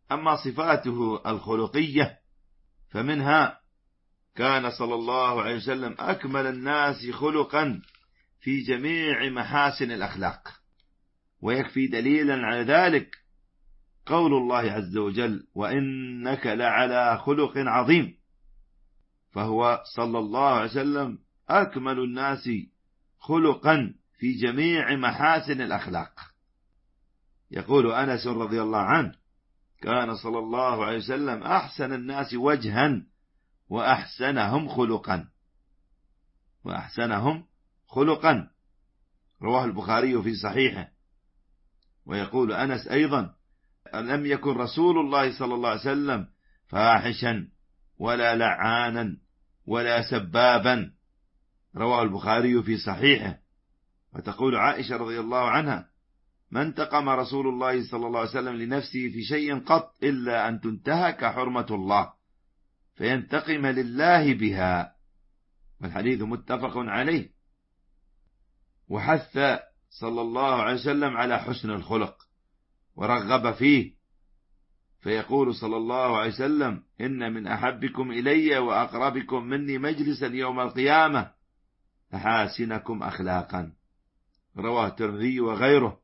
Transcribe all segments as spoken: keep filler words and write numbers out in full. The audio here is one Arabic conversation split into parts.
أما صفاته الخلقية فمنها كان صلى الله عليه وسلم أكمل الناس خلقا في جميع محاسن الأخلاق، ويكفي دليلا على ذلك قول الله عز وجل: وإنك لعلى خلق عظيم. فهو صلى الله عليه وسلم أكمل الناس خلقا في جميع محاسن الأخلاق. يقول أنس رضي الله عنه: كان صلى الله عليه وسلم أحسن الناس وجها وأحسنهم خلقا وأحسنهم خلقا رواه البخاري في صحيحه. ويقول أنس أيضا: لم يكن رسول الله صلى الله عليه وسلم فاحشا ولا لعانا ولا سبابا، رواه البخاري في صحيحه. وتقول عائشة رضي الله عنها: ما انتقم رسول الله صلى الله عليه وسلم لنفسه في شيء قط إلا أن تنتهك حرمة الله فينتقم لله بها. والحديث متفق عليه. وحث صلى الله عليه وسلم على حسن الخلق ورغب فيه، فيقول صلى الله عليه وسلم: إن من أحبكم إلي وأقربكم مني مجلسا يوم القيامة أحاسنكم أخلاقا، رواه الترمذي وغيره.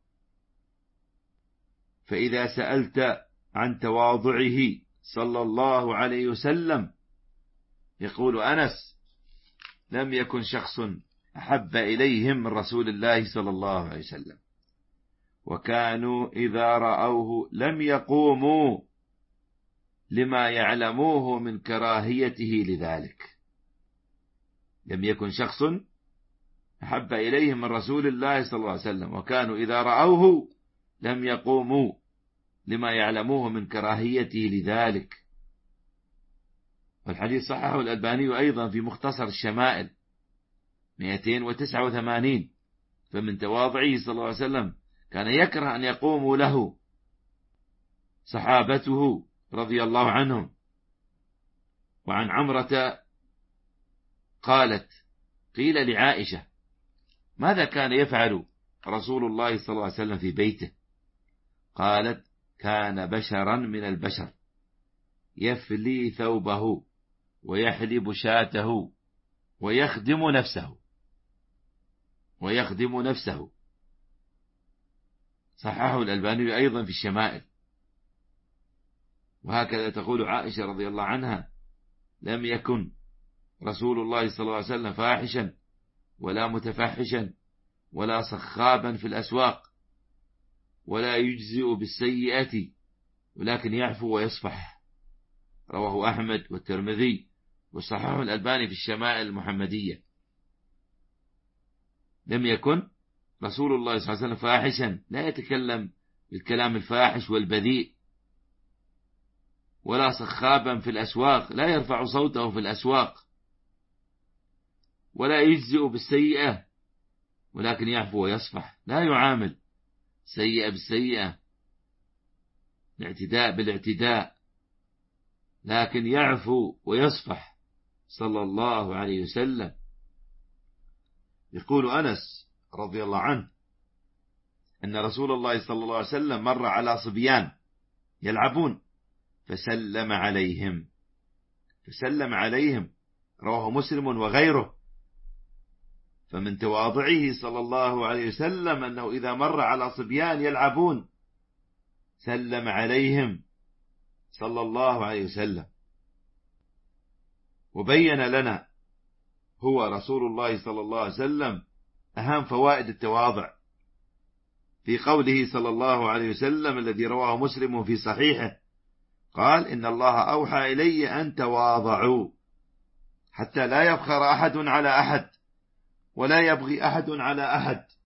فإذا سألت عن تواضعه صلى الله عليه وسلم، يقول أنس: لم يكن شخص أحب إليهم من رسول الله صلى الله عليه وسلم، وكانوا إذا رأوه لم يقوموا لما يعلموه من كراهيته لذلك. لم يكن شخص أحب إليهم من رسول الله صلى الله عليه وسلم، وكانوا إذا رأوه لم يقوموا لما يعلموه من كراهيته لذلك. والحديث صححه الألباني أيضا في مختصر الشمائل مئتين وتسعة وثمانين. فمن تواضعه صلى الله عليه وسلم كان يكره أن يقوموا له صحابته رضي الله عنهم. وعن عمرة قالت: قيل لعائشة: ماذا كان يفعل رسول الله صلى الله عليه وسلم في بيته؟ قالت: كان بشرا من البشر، يفلي ثوبه ويحلب شاته ويخدم نفسه ويخدم نفسه. صححه الألباني أيضا في الشمائل. وهكذا تقول عائشة رضي الله عنها: لم يكن رسول الله صلى الله عليه وسلم فاحشا ولا متفحشا ولا صخابا في الأسواق، ولا يجزئ بالسيئة، ولكن يعفو ويصفح، رواه أحمد والترمذي وصححه الألباني في الشمائل المحمدية. لم يكن رسول الله صلى الله عليه وسلم فاحشا، لا يتكلم بالكلام الفاحش والبذيء، ولا صخابا في الأسواق، لا يرفع صوته في الأسواق، ولا يجزئ بالسيئة، ولكن يعفو ويصفح، لا يعامل سيئة بالسيئة، الاعتداء بالاعتداء، لكن يعفو ويصفح صلى الله عليه وسلم. يقول أنس رضي الله عنه أن رسول الله صلى الله عليه وسلم مر على صبيان يلعبون فسلم عليهم فسلم عليهم رواه مسلم وغيره. فمن تواضعه صلى الله عليه وسلم أنه إذا مر على صبيان يلعبون سلم عليهم صلى الله عليه وسلم. وبين لنا هو رسول الله صلى الله عليه وسلم أهم فوائد التواضع في قوله صلى الله عليه وسلم الذي رواه مسلم في صحيحه، قال: إن الله أوحى إلي أن تواضعوا حتى لا يفخر أحد على أحد ولا يبغي أحد على أحد.